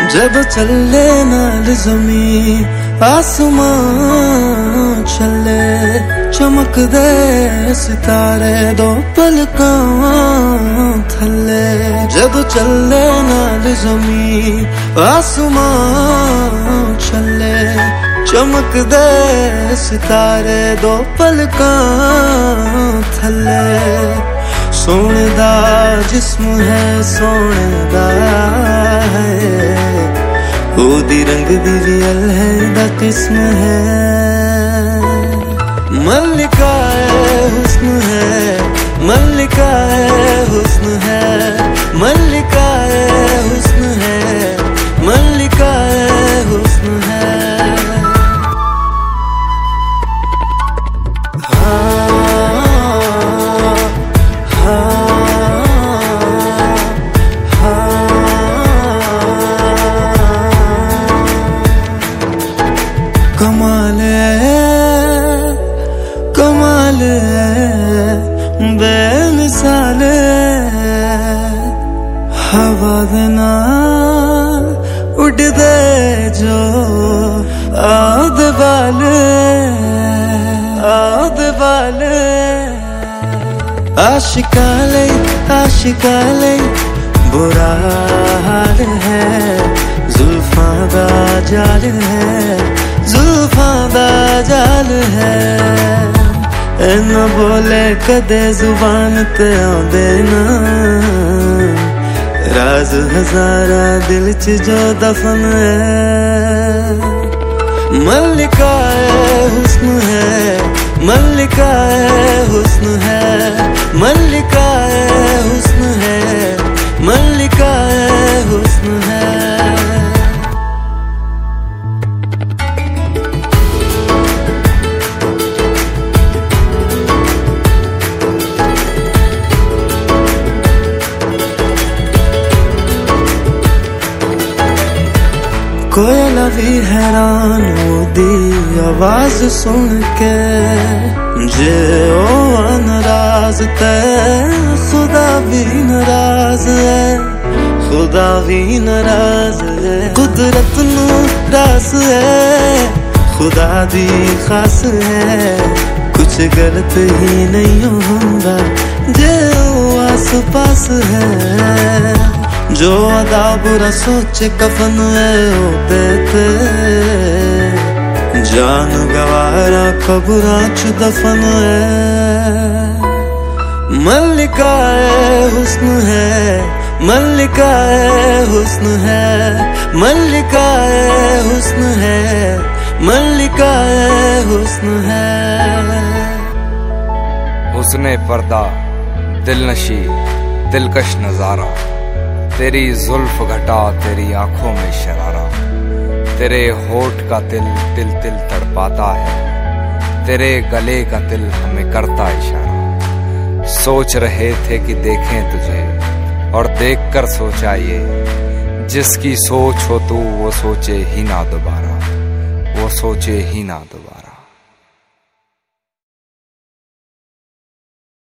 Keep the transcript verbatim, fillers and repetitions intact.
जब चले नाल जमी आसमान चले, चमकदे सितारे दो पलकां थले। जब चले नाल जमी आसमान चले, चमकदे सितारे दो पलकां थले। सोने दा जिस्म है सोने दा है, ओदी रंग दी रियल है दा किस्म है। मल्लिका हुस्न है, मल्लिका हुस्न है, मल्लिका हुस्न है, मल्लिका हुस्न है। कमाले कमाले बेमिसाले, हवा दे नाल उड़दे जो आद वाले, आद वाले। आशिका ले आशिका ले बुरा हाल है, जुल्फां दा जाल है, जुल्फां दा जाल है। इन्ना बोले कदे जुबान ते आंदे ना, राज हजारा दिल च जो दफन है। मल्लिका हुस्न है, मल्लिका हुस्न है, मल्लिका हुस्न है, मल्लिका हुस्न है। कोयला भी हैरान ओदी आवाज सुन के, जे ओ नाराज ते खुदा भी नाराज है, खुदा भी नाराज है। कुदरत नू रास है, खुदा दी खास है, कुछ गलत ही नहीं होंदा जे ओ आस पास है। जो अदा बुरा सोचे कफन है ओ देते, जान गवारा कब्रां च दफन है। मल्लिका हुस्न है, मल्लिका हुस्न है, मल्लिका हुस्न है, मल्लिका हुस्न है। हुस्ने पर्दा दिलनशी दिलकश नजारा, तेरी जुल्फ घटा तेरी आंखों में शरारा। तेरे होठ का तिल तिल तिल तड़पाता है, तेरे गले का तिल हमें करता इशारा। सोच रहे थे कि देखें तुझे और देखकर सोचा ये, जिसकी सोच हो तू वो सोचे ही ना दोबारा, वो सोचे ही ना दोबारा।